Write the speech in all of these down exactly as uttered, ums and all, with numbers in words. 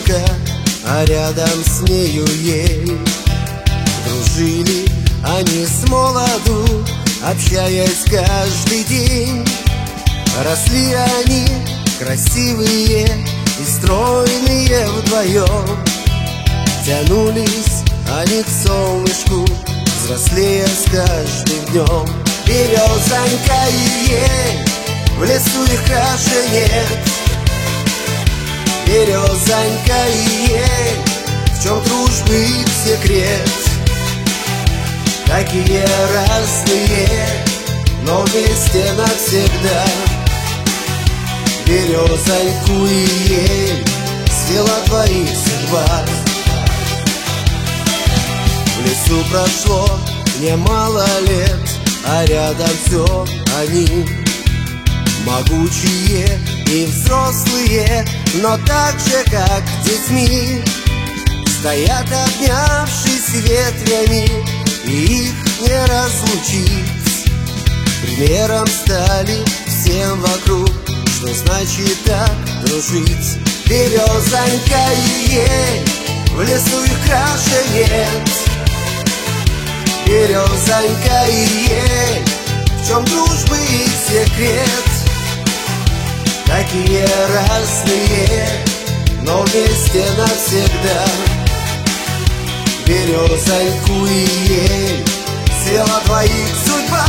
березанка, а рядом с нею ель. Дружили они с молоду, общаясь каждый день. Росли они красивые и стройные вдвоем. Тянулись они к солнышку, взрослея с каждым днем. Березонька и ель, в лесу их краше нет. Березонька и ель, в чем дружбы их секрет? Такие разные, но вместе навсегда. Березоньку и ель свела двоих судьба. В лесу прошло немало лет, а рядом все они, могучие и взрослые, но так же, как детьми. Стоят, обнявшись ветвями, и их не разлучить. Примером стали всем вокруг, что значит так дружить. Березонька и ель, в лесу их краше нет. Березонька и ель, в чем дружбы их секрет? Такие разные, но вместе навсегда. Березоньку и ель свела двоих судьба.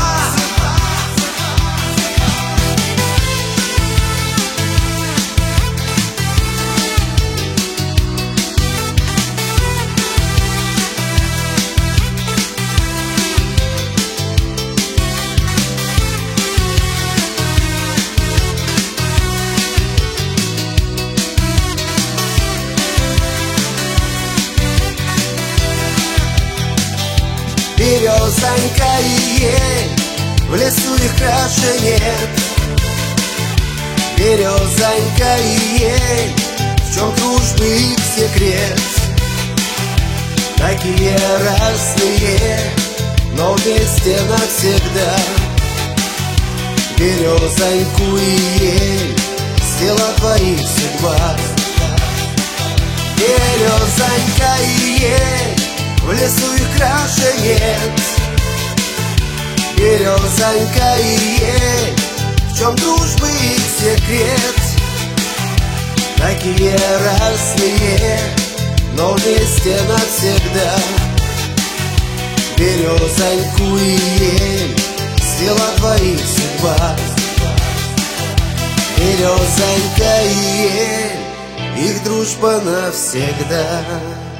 Березонька и ель, в лесу их краше нет. Березонька и ель, в чем дружбы их секрет? Такие разные, но вместе навсегда. Березоньку и ель свела двоих судьба. Березонька и ель, в лесу их краше нет. Березонька и ель, в чем дружбы их секрет? Такие разные, но вместе навсегда. Березоньку и ель свела двоих судьба. Березонька и ель, их дружба навсегда.